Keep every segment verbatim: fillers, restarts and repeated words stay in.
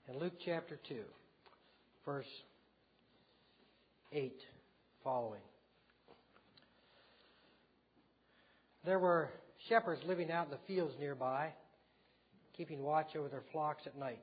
in Luke chapter two, verse eight following. There were shepherds living out in the fields nearby, keeping watch over their flocks at night.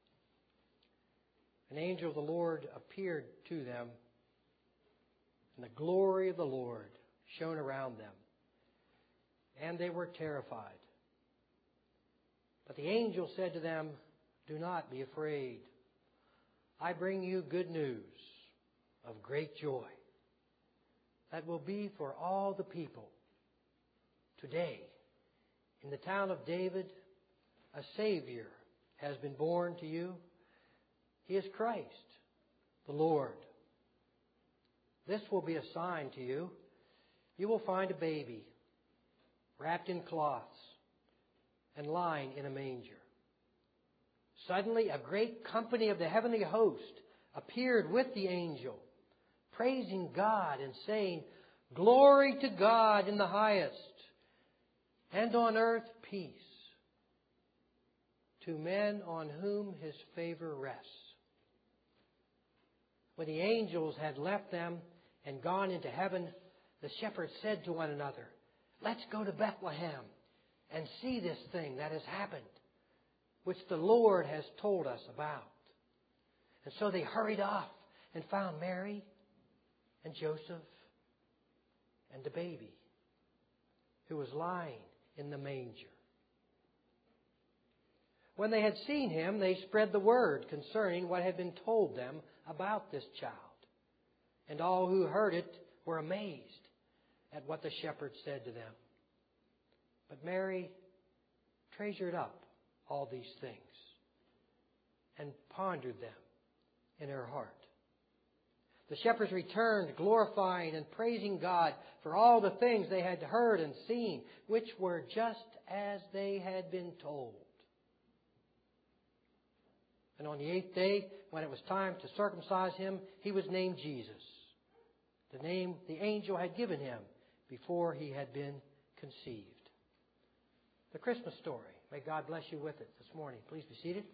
An angel of the Lord appeared to them, and the glory of the Lord shone around them, and they were terrified. But the angel said to them, "Do not be afraid. I bring you good news of great joy that will be for all the people. Today, in the town of David, a Savior has been born to you. He is Christ, the Lord. This will be a sign to you. You will find a baby wrapped in cloths and lying in a manger." Suddenly, a great company of the heavenly host appeared with the angel, praising God and saying, "Glory to God in the highest, and on earth peace to men on whom His favor rests." When the angels had left them and gone into heaven, the shepherds said to one another, "Let's go to Bethlehem and see this thing that has happened, which the Lord has told us about." And so they hurried off and found Mary and Joseph and the baby who was lying in the manger. When they had seen him, they spread the word concerning what had been told them about this child. And all who heard it were amazed at what the shepherds said to them. But Mary treasured up all these things and pondered them in her heart. The shepherds returned, glorifying and praising God for all the things they had heard and seen, which were just as they had been told. And on the eighth day, when it was time to circumcise him, he was named Jesus, the name the angel had given him before he had been conceived. The Christmas story. May God bless you with it this morning. Please be seated.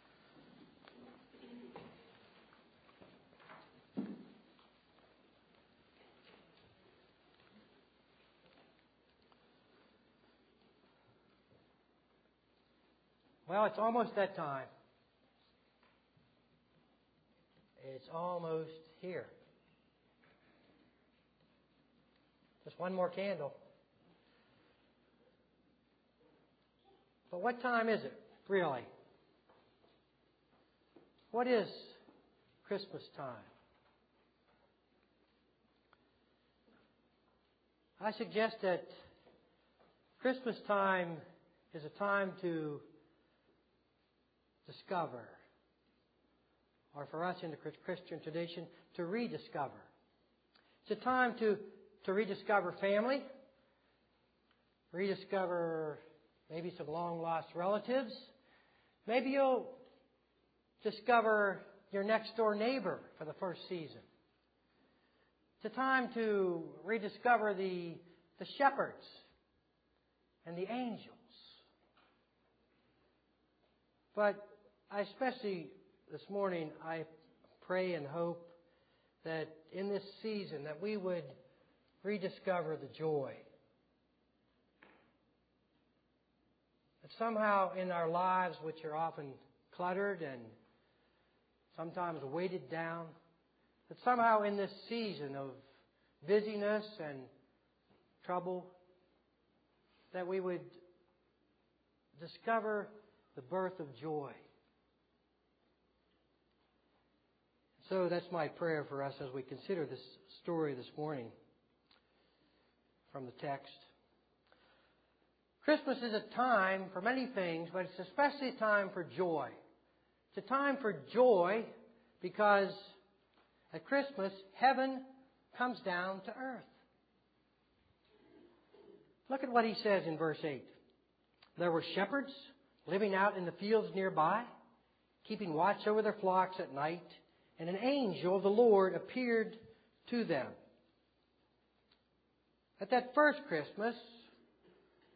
Well, it's almost that time. It's almost here. Just one more candle. But what time is it, really? What is Christmas time? I suggest that Christmas time is a time to discover, or for us in the Christian tradition, to rediscover. It's a time to, to rediscover family, rediscover maybe some long-lost relatives. Maybe you'll discover your next-door neighbor for the first season. It's a time to rediscover the, the shepherds and the angels. But I especially, this morning, I pray and hope that in this season that we would rediscover the joy. That somehow in our lives, which are often cluttered and sometimes weighted down, that somehow in this season of busyness and trouble, that we would discover the birth of joy. So that's my prayer for us as we consider this story this morning from the text. Christmas is a time for many things, but it's especially a time for joy. It's a time for joy because at Christmas, heaven comes down to earth. Look at what he says in verse eight. There were shepherds living out in the fields nearby, keeping watch over their flocks at night, and an angel of the Lord appeared to them. At that first Christmas,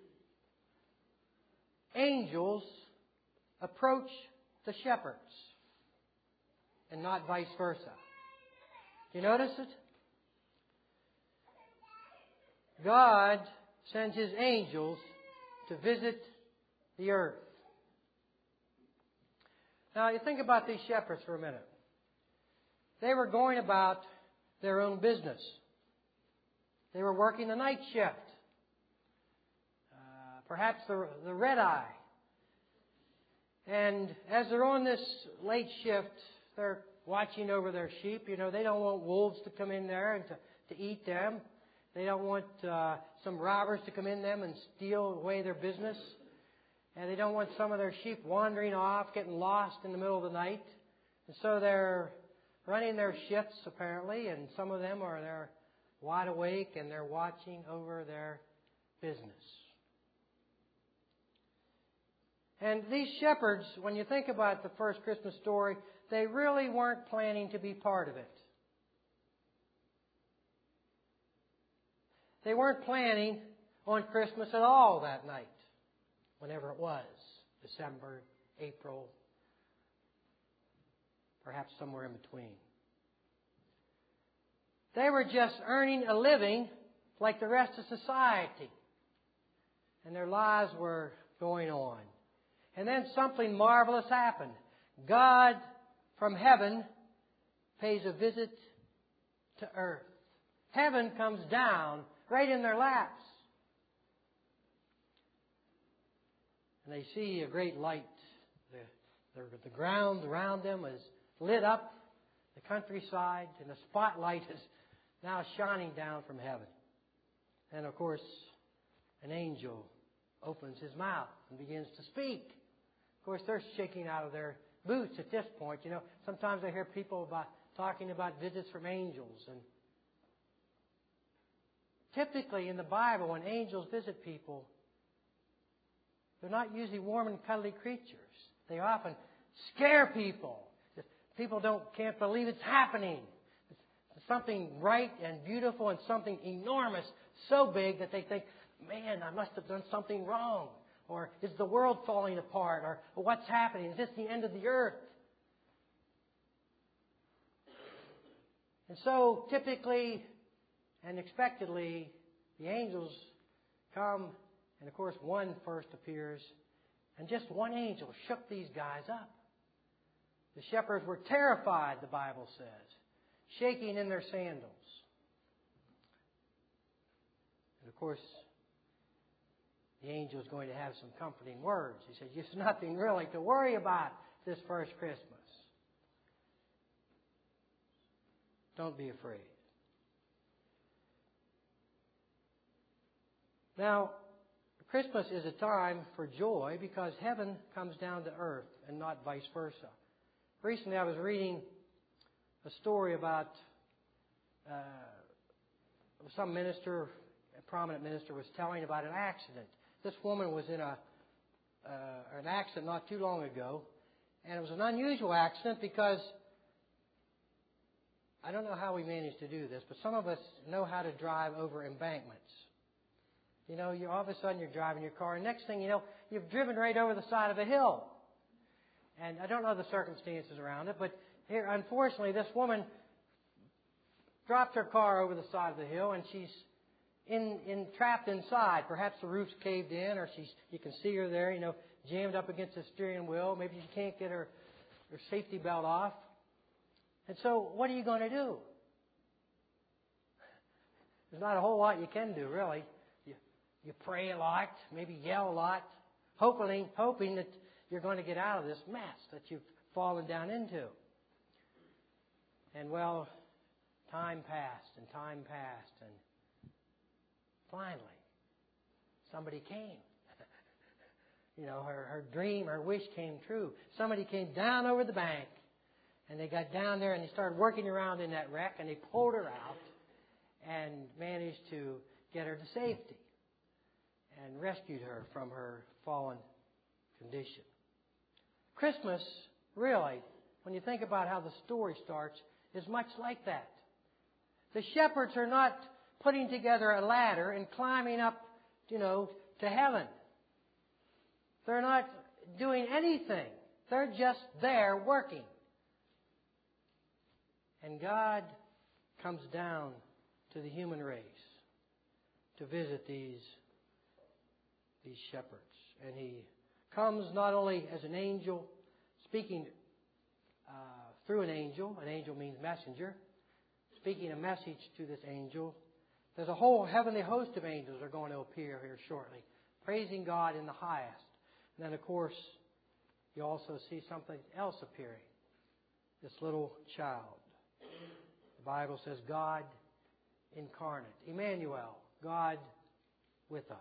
angels approach the shepherds. and not vice versa. You notice it? God sends His angels to visit the earth. Now, you think about these shepherds for a minute. They were going about their own business. They were working the night shift. Uh, perhaps the, the red eye. And as they're on this late shift, they're watching over their sheep. You know, they don't want wolves to come in there and to, to eat them. They don't want uh, some robbers to come in them and steal away their business. And they don't want some of their sheep wandering off, getting lost in the middle of the night. And so they're running their shifts, apparently, and some of them are they're wide awake and they're watching over their business. And these shepherds, when you think about the first Christmas story, they really weren't planning to be part of it. They weren't planning on Christmas at all that night, whenever it was, December, April, perhaps somewhere in between. They were just earning a living like the rest of society. And their lives were going on. And then something marvelous happened. God from heaven pays a visit to earth. Heaven comes down right in their laps. And they see a great light. The, the, the ground around them is lit up, the countryside, and the spotlight is now shining down from heaven. And of course, an angel opens his mouth and begins to speak. Of course, they're shaking out of their boots at this point. You know, sometimes I hear people about talking about visits from angels. And typically in the Bible, when angels visit people, they're not usually warm and cuddly creatures. They often scare people. People don't can't believe it's happening. It's something bright and beautiful and something enormous, so big that they think, man, I must have done something wrong. Or is the world falling apart? Or what's happening? Is this the end of the earth? And so typically and expectedly, the angels come, and of course one first appears, and just one angel shook these guys up. The shepherds were terrified, the Bible says, shaking in their sandals. And of course, the angel is going to have some comforting words. He says, there's nothing really to worry about this first Christmas. Don't be afraid. Now, Christmas is a time for joy because heaven comes down to earth and not vice versa. Recently I was reading a story about uh, some minister, a prominent minister, was telling about an accident. This woman was in a uh, an accident not too long ago, and it was an unusual accident because I don't know how we managed to do this, but some of us know how to drive over embankments. You know, you all of a sudden you're driving your car, and next thing you know, you've driven right over the side of a hill. And I don't know the circumstances around it, but here, unfortunately, this woman dropped her car over the side of the hill, and she's in, in trapped inside. Perhaps the roof's caved in, or she's you can see her there, you know, jammed up against the steering wheel. Maybe she can't get her, her safety belt off. And so, what are you going to do? There's not a whole lot you can do, really. You, you pray a lot, maybe yell a lot, hoping, hoping that you're going to get out of this mess that you've fallen down into. And well, time passed and time passed, and finally, somebody came. You know, her, her dream, her wish came true. Somebody came down over the bank, and they got down there and they started working around in that wreck, and they pulled her out and managed to get her to safety and rescued her from her fallen condition. Christmas, really, when you think about how the story starts, is much like that. The shepherds are not putting together a ladder and climbing up, you know, to heaven. They're not doing anything. They're just there working. And God comes down to the human race to visit these, these shepherds. And He comes not only as an angel, speaking uh, through an angel. An angel means messenger. Speaking a message to this angel. There's a whole heavenly host of angels that are going to appear here shortly, praising God in the highest. And then, of course, you also see something else appearing. This little child. The Bible says God incarnate. Emmanuel, God with us.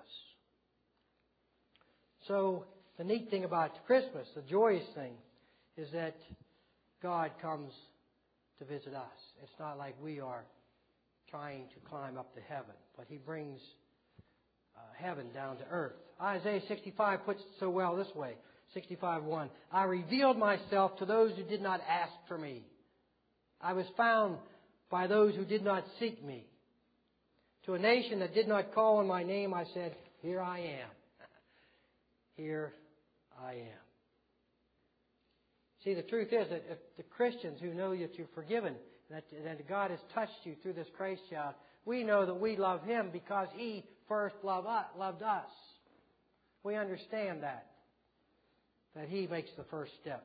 So, the neat thing about Christmas, the joyous thing, is that God comes to visit us. It's not like we are trying to climb up to heaven, but He brings uh, heaven down to earth. Isaiah sixty-five puts it so well this way, sixty-five one. I revealed myself to those who did not ask for me. I was found by those who did not seek me. To a nation that did not call on my name, I said, here I am. Here I am. See, the truth is that if the Christians who know that you're forgiven, that, that God has touched you through this Christ child, we know that we love Him because He first loved us. Loved us. We understand that, that He makes the first step.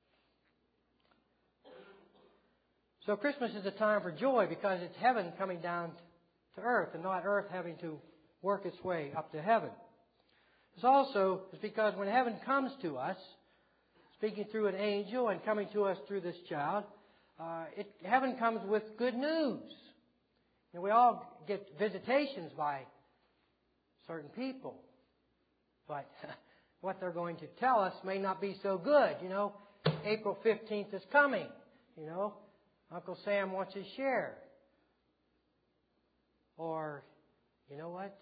So Christmas is a time for joy because it's heaven coming down to earth and not earth having to work its way up to heaven. It's also is because when heaven comes to us, speaking through an angel and coming to us through this child, uh, it, heaven comes with good news. You know, we all get visitations by certain people, but what they're going to tell us may not be so good. You know, April fifteenth is coming. You know, Uncle Sam wants his share. Or, you know what?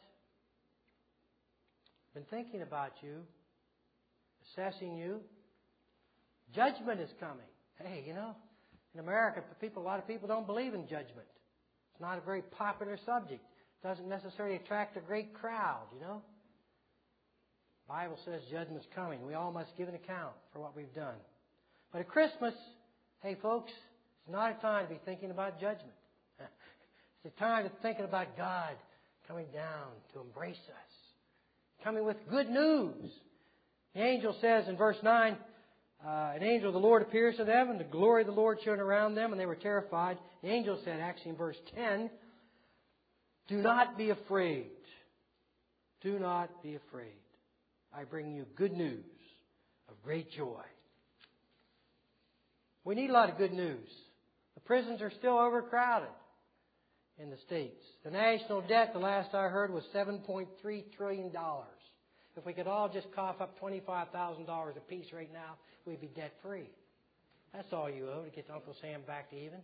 Been thinking about you, assessing you. Judgment is coming. Hey, you know, in America, people, a lot of people don't believe in judgment. It's not a very popular subject. It doesn't necessarily attract a great crowd, you know. The Bible says judgment's coming. We all must give an account for what we've done. But at Christmas, hey, folks, it's not a time to be thinking about judgment. It's a time to be thinking about God coming down to embrace us. Coming with good news. The angel says in verse nine, uh, an angel of the Lord appears to them, and the glory of the Lord shone around them, and they were terrified. The angel said, actually in verse ten, do not be afraid. Do not be afraid. I bring you good news of great joy. We need a lot of good news. The prisons are still overcrowded in the States. The national debt, the last I heard, was seven point three trillion dollars. If we could all just cough up twenty-five thousand dollars apiece right now, we'd be debt-free. That's all you owe to get Uncle Sam back to even.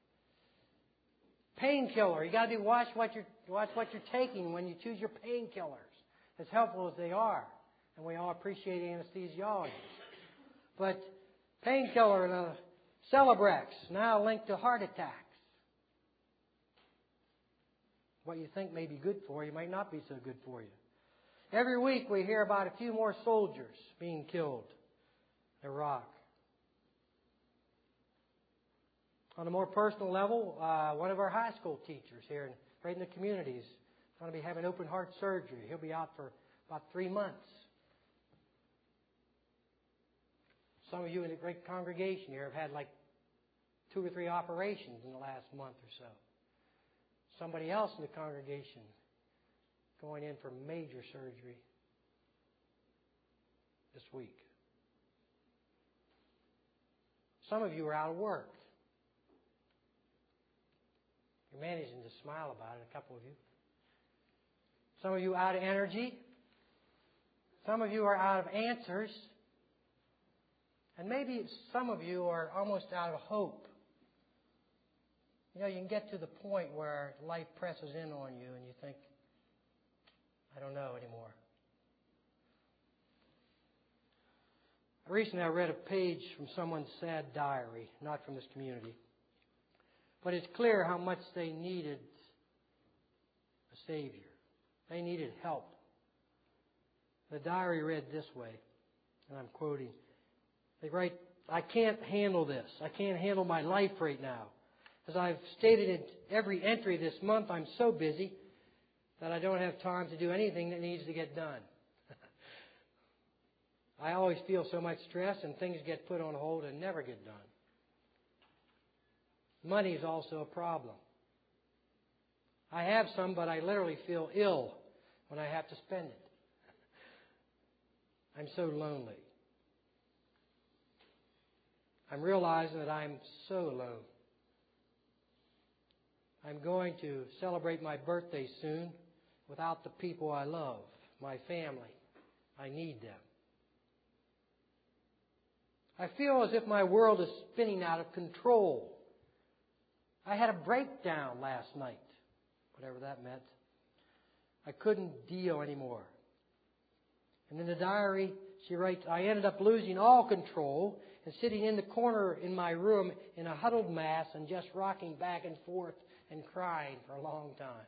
Painkiller. You got to be watch what you're watch what you're taking when you choose your painkillers. As helpful as they are, and we all appreciate anesthesiologists. But painkiller and uh, Celebrex now linked to heart attacks. What you think may be good for you might not be so good for you. Every week we hear about a few more soldiers being killed in Iraq. On a more personal level, uh, one of our high school teachers here in, right in the community is going to be having open heart surgery. He'll be out for about three months. Some of you in the great congregation here have had like two or three operations in the last month or so. Somebody else in the congregation going in for major surgery this week. Some of you are out of work. You're managing to smile about it, a couple of you. Some of you out of energy. Some of you are out of answers. And maybe some of you are almost out of hope. You know, you can get to the point where life presses in on you and you think, I don't know anymore. Recently I read a page from someone's sad diary, not from this community. But it's clear how much they needed a Savior. They needed help. The diary read this way, and I'm quoting. They write, I can't handle this. I can't handle my life right now. As I've stated in every entry this month, I'm so busy that I don't have time to do anything that needs to get done. I always feel so much stress and things get put on hold and never get done. Money is also a problem. I have some, but I literally feel ill when I have to spend it. I'm so lonely. I'm realizing that I'm so alone. I'm going to celebrate my birthday soon without the people I love, my family. I need them. I feel as if my world is spinning out of control. I had a breakdown last night, whatever that meant. I couldn't deal anymore. And in the diary, she writes, I ended up losing all control and sitting in the corner in my room in a huddled mass and just rocking back and forth and crying for a long time.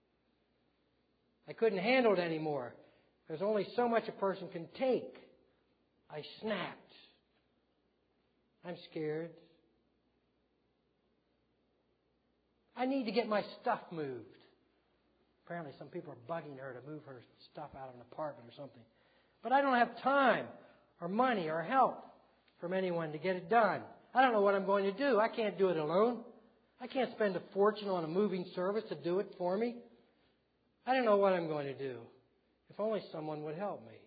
I couldn't handle it anymore. There's only so much a person can take. I snapped. I'm scared. I need to get my stuff moved. Apparently some people are bugging her to move her stuff out of an apartment or something. But I don't have time or money or help from anyone to get it done. I don't know what I'm going to do. I can't do it alone. I can't spend a fortune on a moving service to do it for me. I don't know what I'm going to do. If only someone would help me.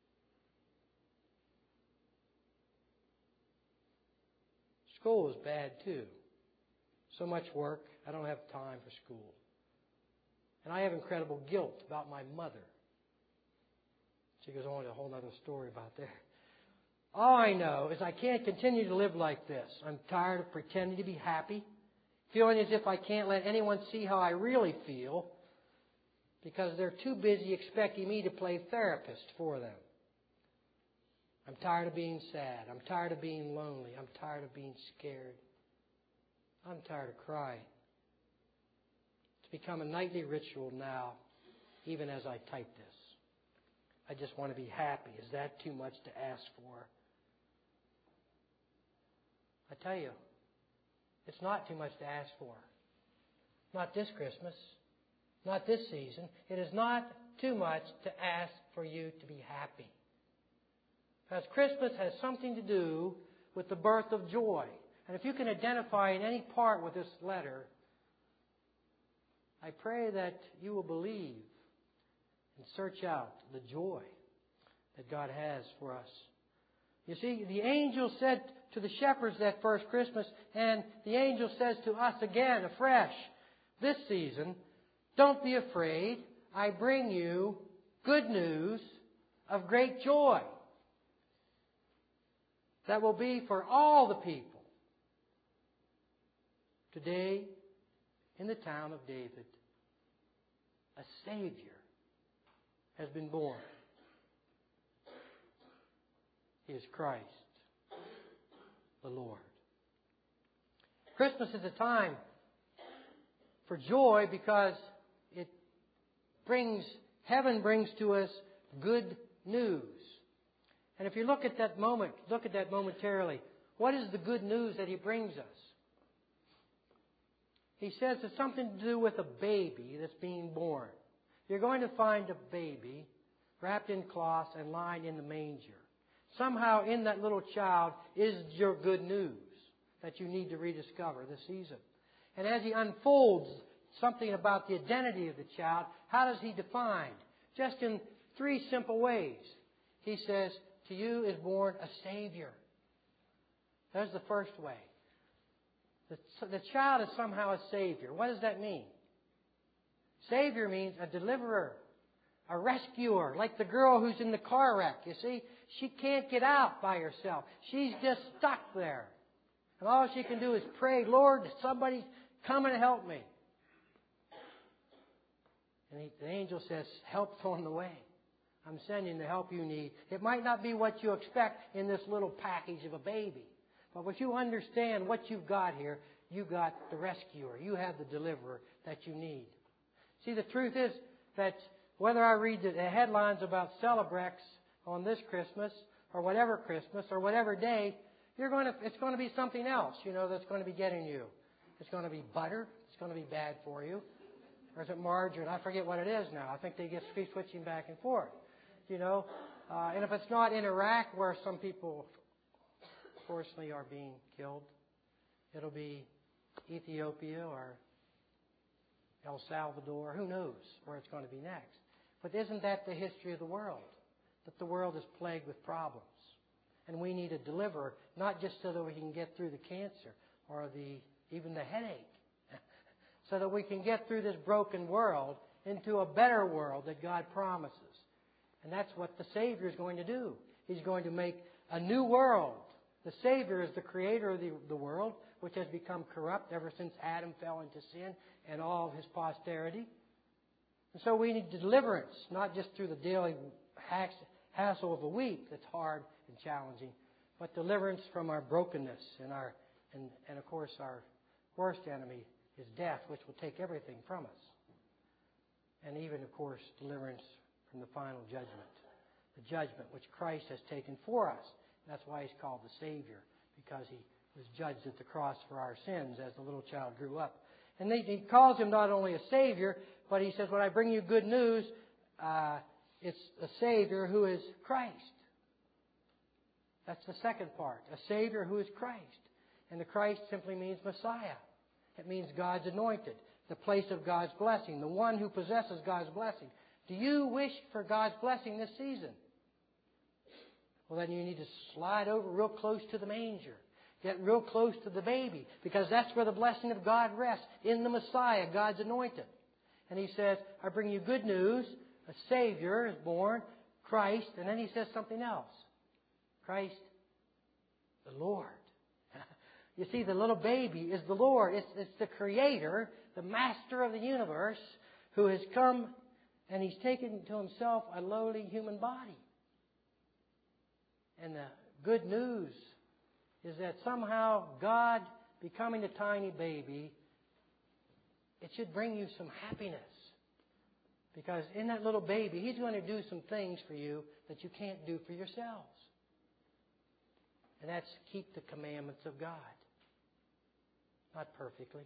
School is bad too. So much work, I don't have time for school. And I have incredible guilt about my mother. She goes on to a whole other story about that. All I know is I can't continue to live like this. I'm tired of pretending to be happy, feeling as if I can't let anyone see how I really feel because they're too busy expecting me to play therapist for them. I'm tired of being sad. I'm tired of being lonely. I'm tired of being scared. I'm tired of crying. It's become a nightly ritual now, even as I type this. I just want to be happy. Is that too much to ask for? I tell you, it's not too much to ask for. Not this Christmas. Not this season. It is not too much to ask for you to be happy. Because Christmas has something to do with the birth of joy. And if you can identify in any part with this letter, I pray that you will believe and search out the joy that God has for us. You see, the angel said to the shepherds that first Christmas, and the angel says to us again afresh this season, don't be afraid. I bring you good news of great joy that will be for all the people. Today, in the town of David, a Savior has been born. He is Christ, the Lord. Christmas is a time for joy because it brings, heaven brings to us good news. And if you look at that moment, look at that momentarily, what is the good news that He brings us? He says it's something to do with a baby that's being born. You're going to find a baby wrapped in cloths and lying in the manger. Somehow in that little child is your good news that you need to rediscover this season. And as He unfolds something about the identity of the child, how does He define? Just in three simple ways. He says, to you is born a Savior. That's the first way. The, the child is somehow a Savior. What does that mean? Savior means a deliverer, a rescuer, like the girl who's in the car wreck. You see, she can't get out by herself. She's just stuck there. And all she can do is pray, Lord, somebody come and help me. And he, the angel says, help's on the way. I'm sending the help you need. It might not be what you expect in this little package of a baby. But when you understand what you've got here, you got the rescuer. You have the deliverer that you need. See, the truth is that whether I read the headlines about Celebrex on this Christmas or whatever Christmas or whatever day, you're going to, it's going to be something else, you know, that's going to be getting you. it's going to be butter. It's going to be bad for you. Or is it margarine? I forget what it is now. I think they get switching back and forth. You know, uh, and if it's not in Iraq, where some people, fortunately, are being killed, it'll be Ethiopia or El Salvador. Who knows where it's going to be next? But isn't that the history of the world? That the world is plagued with problems. And we need a deliverer, not just so that we can get through the cancer or the even the headache, so that we can get through this broken world into a better world that God promises. And that's what the Savior is going to do. He's going to make a new world. The Savior is the creator of the, the world, which has become corrupt ever since Adam fell into sin and all of his posterity. And so we need deliverance, not just through the daily hassle of a week that's hard and challenging, but deliverance from our brokenness and our and, and of course our worst enemy is death, which will take everything from us. And even, of course, deliverance from the final judgment. The judgment which Christ has taken for us. That's why He's called the Savior, because He was judged at the cross for our sins as the little child grew up. And He calls Him not only a Savior, but He says, when I bring you good news, uh, it's a Savior who is Christ. That's the second part. A Savior who is Christ. And the Christ simply means Messiah. It means God's anointed, the place of God's blessing, the one who possesses God's blessing. Do you wish for God's blessing this season? Well, then you need to slide over real close to the manger. Get real close to the baby, because that's where the blessing of God rests, in the Messiah, God's anointed. And He says, I bring you good news. A Savior is born, Christ. And then He says something else. Christ, the Lord. You see, the little baby is the Lord. It's, it's the Creator, the Master of the universe, who has come and He's taken to Himself a lowly human body. And the good news is that somehow God becoming a tiny baby, it should bring you some happiness. Because in that little baby, He's going to do some things for you that you can't do for yourselves. And that's keep the commandments of God. Not perfectly.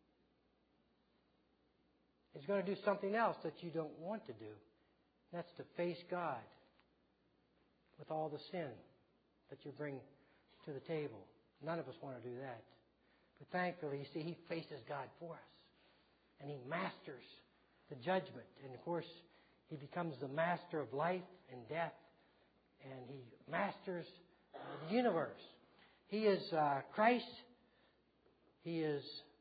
He's going to do something else that you don't want to do. That's to face God with all the sin that you bring to the table. None of us want to do that. But thankfully, you see, He faces God for us. And He masters the judgment. And of course, He becomes the master of life and death. And He masters uh, the universe. He is uh, Christ. He is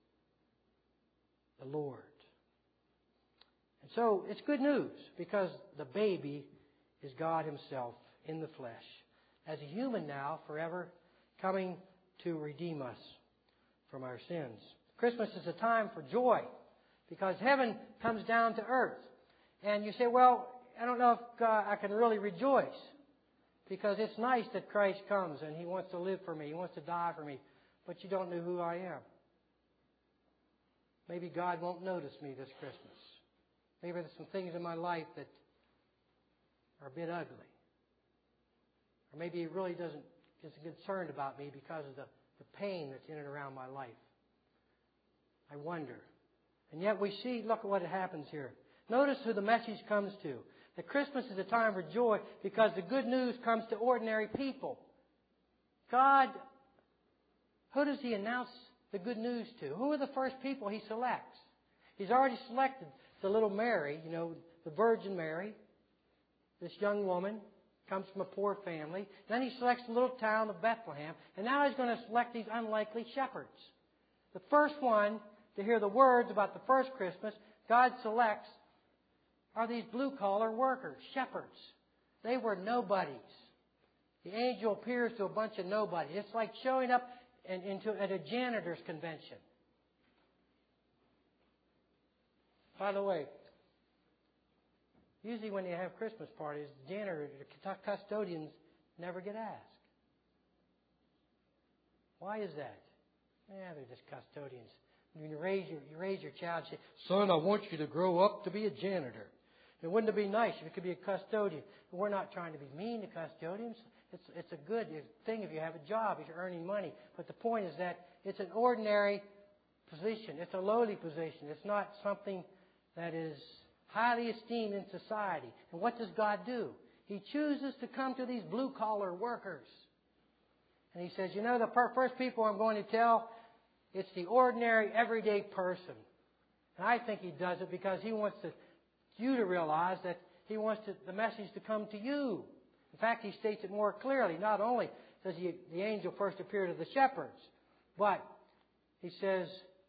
the Lord. And so it's good news, because the baby is God Himself in the flesh, as a human now, forever, coming to redeem us from our sins. Christmas is a time for joy, because heaven comes down to earth. And you say, well, I don't know if God, I can really rejoice, because it's nice that Christ comes and He wants to live for me. He wants to die for me. But you don't know who I am. Maybe God won't notice me this Christmas. Maybe there's some things in my life that are a bit ugly. Or maybe He really doesn't isn't concerned about me because of the, the pain that's in and around my life. I wonder. And yet we see, look at what happens here. Notice who the message comes to. That Christmas is a time for joy because the good news comes to ordinary people. God, who does He announce the good news to? Who are the first people He selects? He's already selected the little Mary, you know, the Virgin Mary. This young woman comes from a poor family. Then He selects the little town of Bethlehem. And now He's going to select these unlikely shepherds. The first one to hear the words about the first Christmas God selects are these blue-collar workers, shepherds. They were nobodies. The angel appears to a bunch of nobodies. It's like showing up in, into, at a janitor's convention. By the way, usually when you have Christmas parties, the janitor, the custodians never get asked. Why is that? Yeah, they're just custodians. When you raise your, you raise your child, you say, son, I want you to grow up to be a janitor. And wouldn't it be nice if you could be a custodian? But we're not trying to be mean to custodians. It's, it's a good thing if you have a job, if you're earning money. But the point is that it's an ordinary position. It's a lowly position. It's not something that is highly esteemed in society. And what does God do? He chooses to come to these blue-collar workers. And He says, you know, the first people I'm going to tell, it's the ordinary, everyday person. And I think He does it because He wants to, you to realize that He wants to, the message to come to you. In fact, He states it more clearly. Not only does he, the angel first appear to the shepherds, but He says,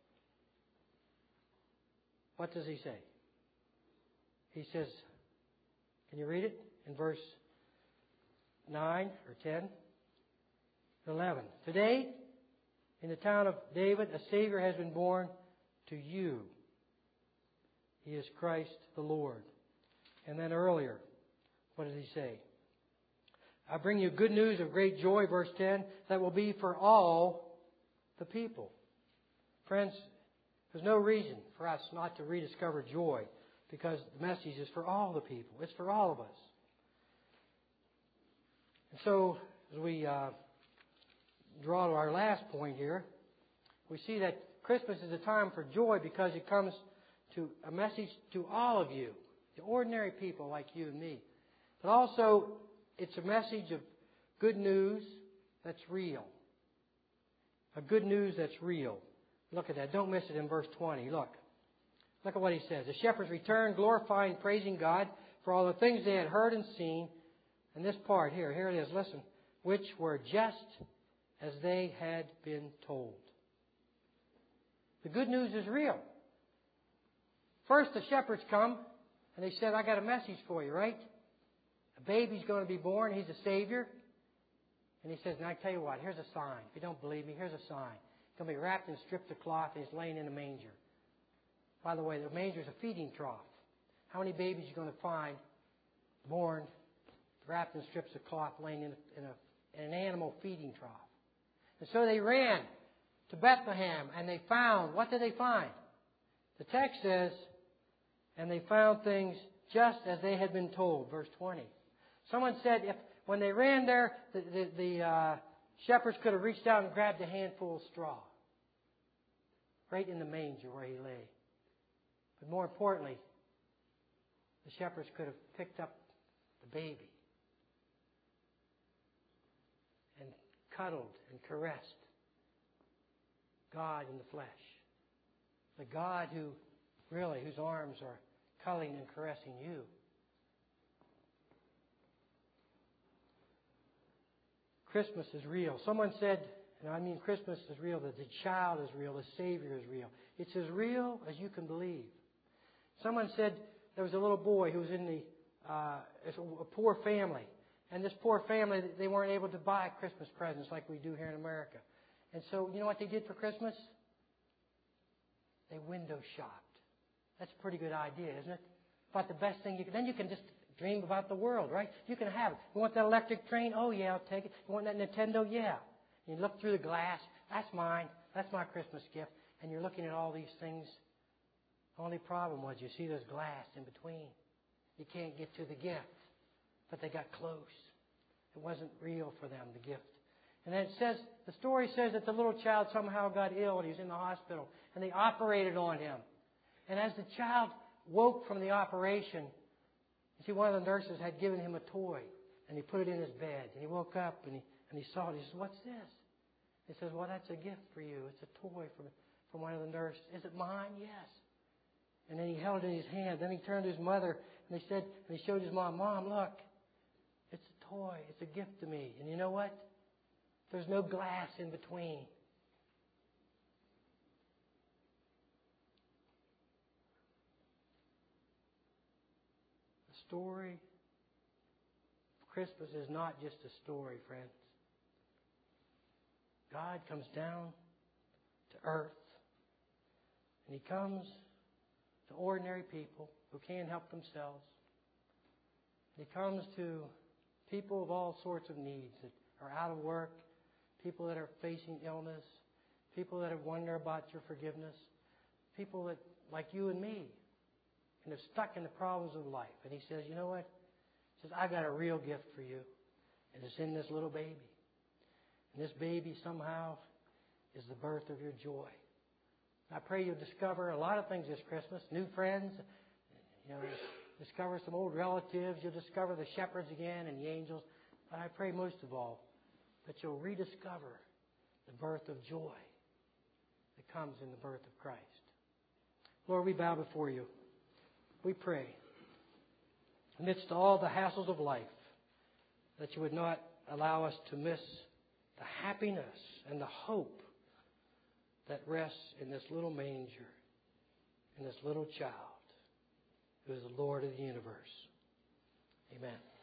what does He say? He says, can you read it? In verse nine or ten, eleven. Today, in the town of David, a Savior has been born to you. He is Christ the Lord. And then earlier, what does He say? I bring you good news of great joy, verse ten, that will be for all the people. Friends, there's no reason for us not to rediscover joy because the message is for all the people. It's for all of us. And so, as we uh, draw to our last point here, we see that Christmas is a time for joy because it comes to a message to all of you, the ordinary people like you and me. But also, it's a message of good news that's real. A good news that's real. Look at that. Don't miss it in verse twenty. Look. Look at what he says. The shepherds returned, glorifying, praising God for all the things they had heard and seen. And this part here, here it is, listen. Which were just as they had been told. The good news is real. First, the shepherds come, and they said, I got a message for you, right? A baby's going to be born. He's a Savior. And He says, and I tell you what, here's a sign. If you don't believe me, here's a sign. He's going to be wrapped in strips of cloth, and He's laying in a manger. By the way, the manger is a feeding trough. How many babies are you going to find born, wrapped in strips of cloth, laying in, a, in, a, in an animal feeding trough? And so they ran to Bethlehem, and they found, what did they find? The text says, and they found things just as they had been told, verse twenty. Someone said if when they ran there, the, the, the uh, shepherds could have reached out and grabbed a handful of straw. Right in the manger where He lay. But more importantly, the shepherds could have picked up the baby and cuddled and caressed God in the flesh. The God who really, whose arms are cuddling and caressing you. Christmas is real. Someone said, and I mean Christmas is real, that the child is real, the Savior is real. It's as real as you can believe. Someone said there was a little boy who was in the uh, a poor family. And this poor family, they weren't able to buy Christmas presents like we do here in America. And so, you know what they did for Christmas? They window shopped. That's a pretty good idea, isn't it? About the best thing you can. Then you can just dream about the world, right? You can have it. You want that electric train? Oh, yeah, I'll take it. You want that Nintendo? Yeah. You look through the glass. That's mine. That's my Christmas gift. And you're looking at all these things. The only problem was you see there's glass in between. You can't get to the gift. But they got close. It wasn't real for them, the gift. And then it says, the story says that the little child somehow got ill and he was in the hospital. And they operated on him. And as the child woke from the operation, you see, one of the nurses had given him a toy. And he put it in his bed. And he woke up and he, and he saw it. He says, what's this? He says, well, that's a gift for you. It's a toy from, from one of the nurses. Is it mine? Yes. And then he held it in his hand. Then he turned to his mother and he said, and he showed his mom, Mom, look. It's a toy. It's a gift to me. And you know what? There's no glass in between. The story of Christmas is not just a story, friends. God comes down to earth, and He comes to ordinary people who can't help themselves. He comes to people of all sorts of needs that are out of work, people that are facing illness, people that have wondered about your forgiveness, people that, like you and me, and are stuck in the problems of life. And He says, you know what? He says, I got a real gift for you. And it's in this little baby. And this baby somehow is the birth of your joy. I pray you'll discover a lot of things this Christmas. New friends, you know, discover some old relatives. You'll discover the shepherds again and the angels. But I pray most of all that you'll rediscover the birth of joy that comes in the birth of Christ. Lord, we bow before you. We pray, amidst all the hassles of life, that you would not allow us to miss the happiness and the hope that rests in this little manger, in this little child who is the Lord of the universe. Amen.